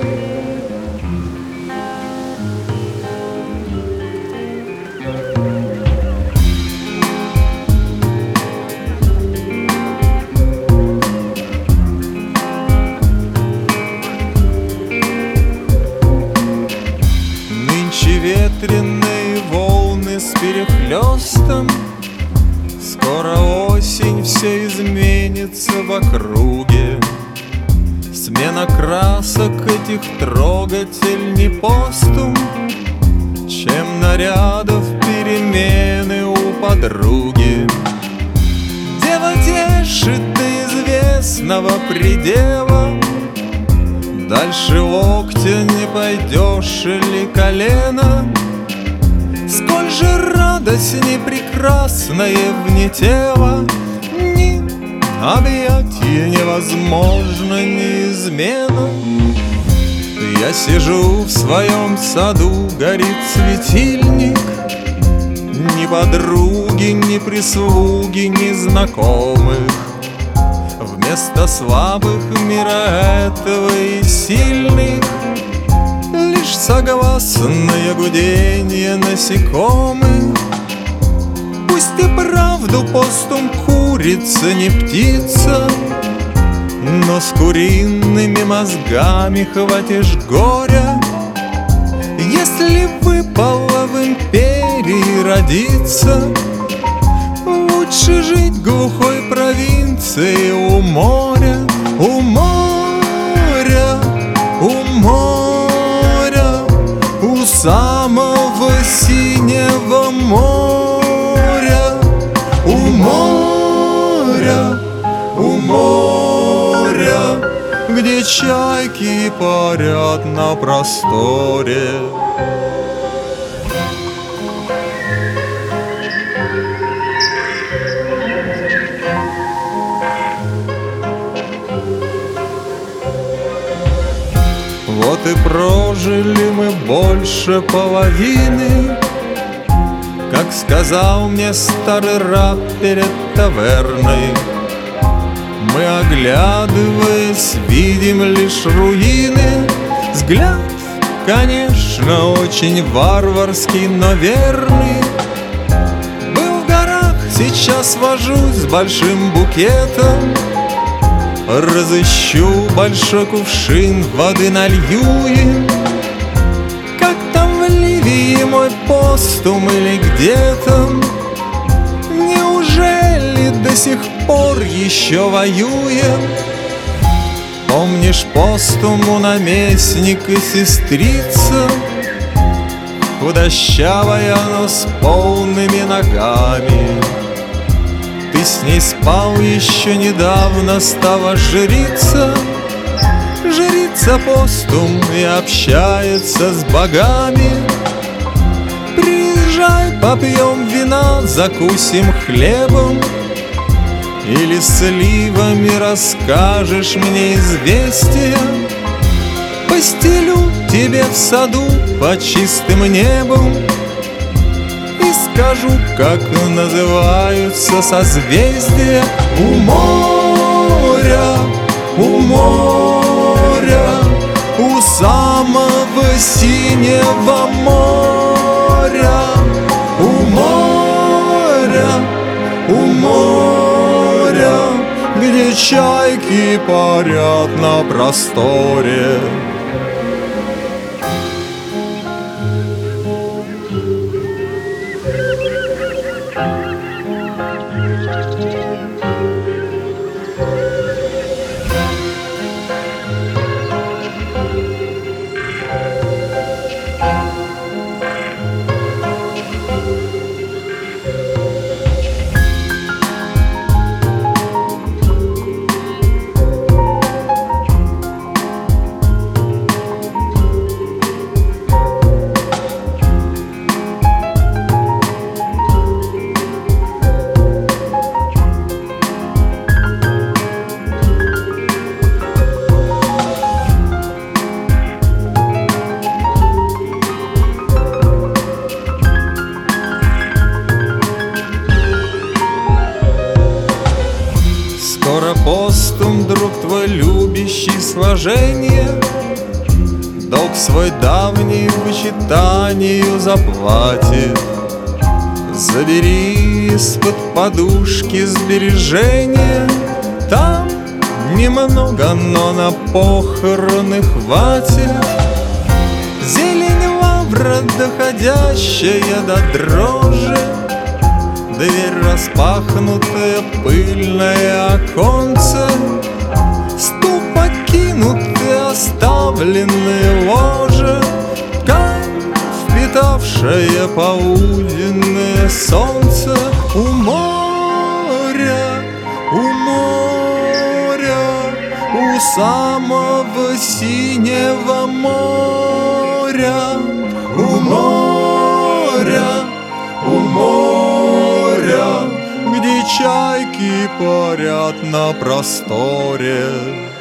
Ветреные волны с перехлестом. Скоро осень, все изменится в округе. Смена красок этих трогатель не постум, чем нарядов перемены у подруги. Дева тешит до известного предела, дальше локтя не пойдешь или колена. Сколь же радость не прекрасная вне тела, ни объятие невозможно, ни измена. Я сижу в своем саду, горит светильник. Ни подруги, ни прислуги, ни знакомых. Вместо слабых мира этого и сильных лишь согласное гудение насекомых. Пусть и правду постум курица, не птица, но с куриными мозгами хватишь горя. Если выпало в империи родиться, лучше жить в глухой провинции у моря, у моря, у моря, у самого синего моря, у моря, у моря, где чайки парят на просторе. Вот и прожили мы больше половины, как сказал мне старый раб перед таверной. Мы, оглядываясь, видим лишь руины. Взгляд, конечно, очень варварский, но верный. Был в горах, сейчас вожусь с большим букетом. Разыщу большой кувшин, воды налью им. Как там в Ливии мой постум или где там? Неужели до сих пор еще воюем? Помнишь постуму наместник и сестрица, худощавая, но с полными ногами? Ты с ней спал еще недавно, стала жрица. Жрица постум и общается с богами. Приезжай, попьем вина, закусим хлебом, или сливами расскажешь мне известия. Постелю тебе в саду под чистым небом и скажу, как называются созвездия. У моря, у моря, у самого синего моря, у моря, у моря, где чайки парят на просторе. Скоро постум, друг твой любящий сложение, свой давний вычитанию заплатит. Забери из-под подушки сбережения, там немного, но на похороны хватит. Зелень лавра, доходящая до дрожи, дверь распахнутая, пыльное оконце, стул покинутый, оставленные ложи, ткань, впитавшая полуденное солнце. У моря, у самого синего моря, у моря, где чайки парят на просторе.